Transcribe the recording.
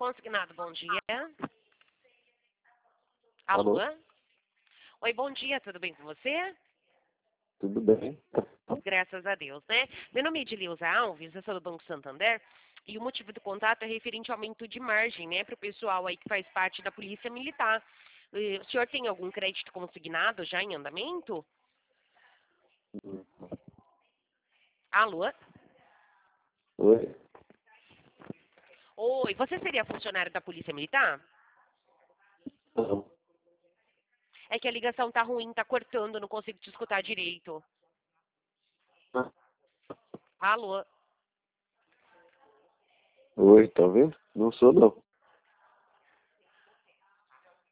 consignado, bom dia. Alô? Alô? Oi, bom dia, tudo bem com você? Tudo bem? Graças a Deus, né? Meu nome é Edileuza Alves, eu sou do Banco Santander, e o motivo do contato é referente ao aumento de margem, né, para o pessoal aí que faz parte da Polícia Militar. O senhor tem algum crédito consignado já em andamento? Alô? Oi? Oi, você seria funcionário da Polícia Militar? Não. É que a ligação tá ruim, tá cortando, não consigo te escutar direito. Alô? Oi, tá vendo? Não sou não.